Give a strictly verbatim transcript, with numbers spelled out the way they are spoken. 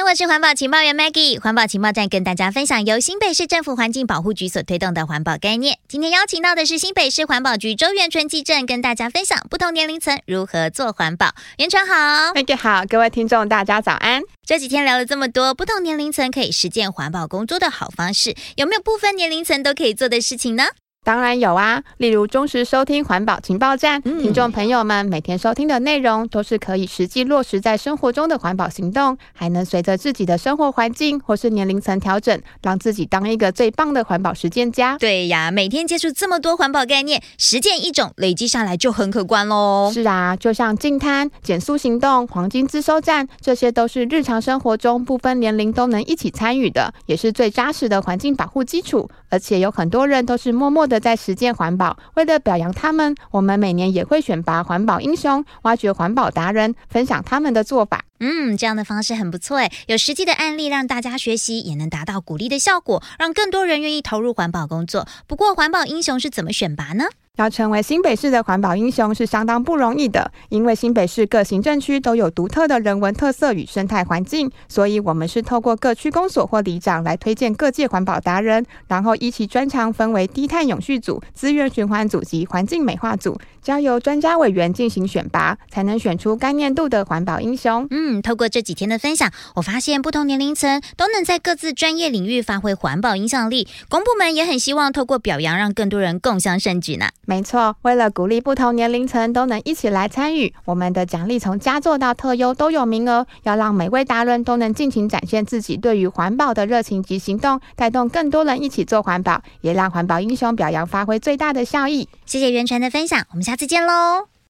我是环保情报员 Maggie。 环保情报站跟大家分享由新北市政府环境保护局所推动的环保概念。今天邀请到的是新北市环保局周元纯技正，跟大家分享不同年龄层如何做环保。元纯好。 Maggie 好，各位听众大家早安。 这几天聊了这么多不同年龄层可以实践环保工作的好方式，有没有不分年龄层都可以做的事情呢？ 当然有啊，例如忠实收听环保情报站、嗯、听众朋友们每天收听的内容都是可以实际落实在生活中的环保行动，还能随着自己的生活环境或是年龄层调整，让自己当一个最棒的环保实践家。 对呀，每天接触这么多环保概念，实践一种累积下来就很可观咯。 是啊，就像净滩、减速行动、黄金自收站，这些都是日常生活中不分年龄都能一起参与的，也是最扎实的环境保护基础。而且有很多人都是默默的在实践环保，为了表扬他们，我们每年也会选拔环保英雄，挖掘环保达人，分享他们的做法。 嗯，这样的方式很不错耶，有实际的案例让大家学习，也能达到鼓励的效果，让更多人愿意投入环保工作。不过环保英雄是怎么选拔呢？ 要成为新北市的环保英雄是相当不容易的，因为新北市各行政区都有独特的人文特色与生态环境，所以我们是透过各区公所或里长来推荐各界环保达人，然后依其专长分为低碳永续组、资源循环组及环境美化组，交由专家委员进行选拔，才能选出该年度的环保英雄。 嗯，透过这几天的分享，我发现不同年龄层都能在各自专业领域发挥环保影响力，公部门也很希望透过表扬让更多人共襄盛举呢。 没错，为了鼓励不同年龄层都能一起来参与，我们的奖励从佳作到特优都有名额，要让每位达人都能尽情展现自己对于环保的热情及行动，带动更多人一起做环保，也让环保英雄表扬发挥最大的效益。 谢谢元纯的分享，我们下次见喽。